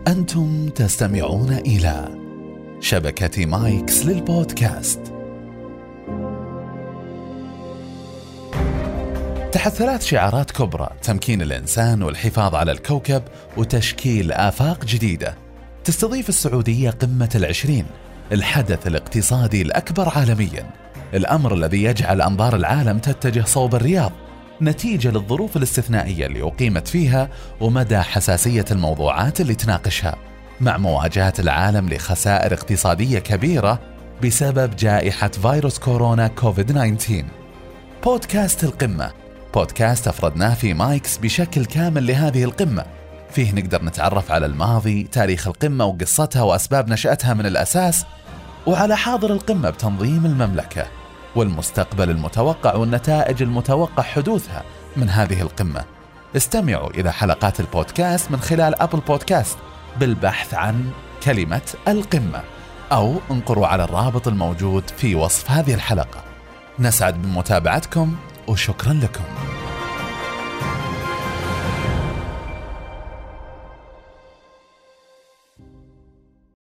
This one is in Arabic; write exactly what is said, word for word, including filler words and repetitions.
أنتم تستمعون إلى شبكة مايكس للبودكاست. تحت ثلاث شعارات كبرى: تمكين الإنسان والحفاظ على الكوكب وتشكيل آفاق جديدة، تستضيف السعودية قمة العشرين، الحدث الاقتصادي الأكبر عالميا، الأمر الذي يجعل أنظار العالم تتجه صوب الرياض نتيجة للظروف الاستثنائية اللي أقيمت فيها ومدى حساسية الموضوعات اللي تناقشها، مع مواجهة العالم لخسائر اقتصادية كبيرة بسبب جائحة فيروس كورونا كوفيد تسعة عشر. بودكاست القمة، بودكاست أفردناه في مايكس بشكل كامل لهذه القمة، فيه نقدر نتعرف على الماضي، تاريخ القمة وقصتها وأسباب نشأتها من الأساس، وعلى حاضر القمة بتنظيم المملكة، والمستقبل المتوقع والنتائج المتوقع حدوثها من هذه القمة. استمعوا إلى حلقات البودكاست من خلال أبل بودكاست بالبحث عن كلمة القمة، أو انقروا على الرابط الموجود في وصف هذه الحلقة. نسعد بمتابعتكم وشكرا لكم.